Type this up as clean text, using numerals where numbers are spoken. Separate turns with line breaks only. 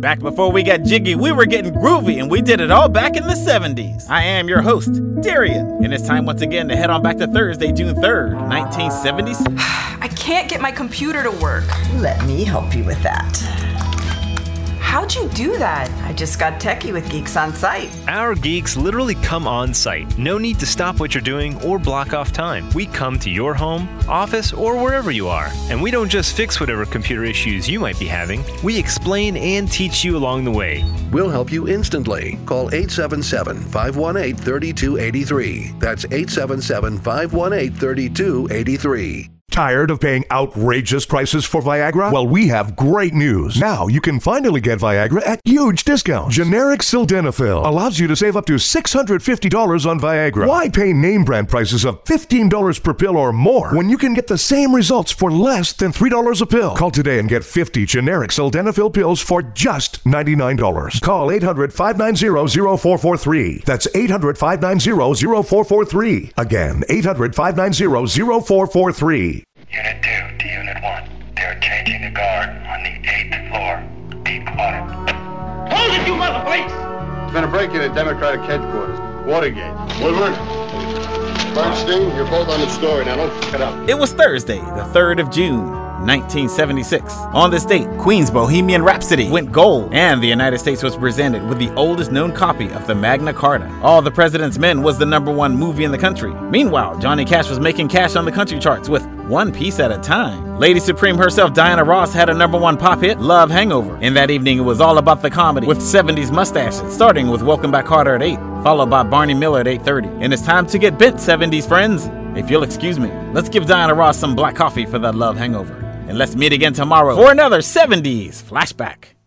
Back before we got jiggy, we were getting groovy, and we did it all back in the 70s. I am your host, Darian, and it's time once again to head on back to Thursday, June 3rd, 1970s.
I can't get my computer to work.
Let me help you with that.
How'd you do that?
I just got techie with Geeks on Site.
Our geeks literally come on site. No need to stop what you're doing or block off time. We come to your home, office, or wherever you are. And we don't just fix whatever computer issues you might be having. We explain and teach you along the way.
We'll help you instantly. Call 877-518-3283. That's 877-518-3283.
Tired of paying outrageous prices for Viagra? Well, we have great news. Now you can finally get Viagra at huge discounts. Generic Sildenafil allows you to save up to $650 on Viagra. Why pay name brand prices of $15 per pill or more when you can get the same results for less than $3 a pill? Call today and get 50 generic Sildenafil pills for just $99. Call 800-590-0443. That's 800-590-0443. Again, 800-590-0443.
Unit 2 to Unit 1. They're changing the guard on the 8th floor. Be quiet.
Hold it, you mother, please!
There's been a break-in at Democratic headquarters. Watergate.
Woodward, Bernstein, you're both on the story. Now don't fuck it up.
It was Thursday, the 3rd of June, 1976. On this date, Queen's Bohemian Rhapsody went gold, and the United States was presented with the oldest known copy of the Magna Carta. All the President's Men was the #1 movie in the country. Meanwhile, Johnny Cash was making cash on the country charts with One Piece at a Time. Lady Supreme herself, Diana Ross, had a #1 pop hit, Love Hangover. And that evening, it was all about the comedy with 70s mustaches, starting with Welcome Back Kotter at 8, followed by Barney Miller at 8:30. And it's time to get bent, 70s friends. If you'll excuse me, let's give Diana Ross some black coffee for that Love Hangover. And let's meet again tomorrow for another 70s flashback.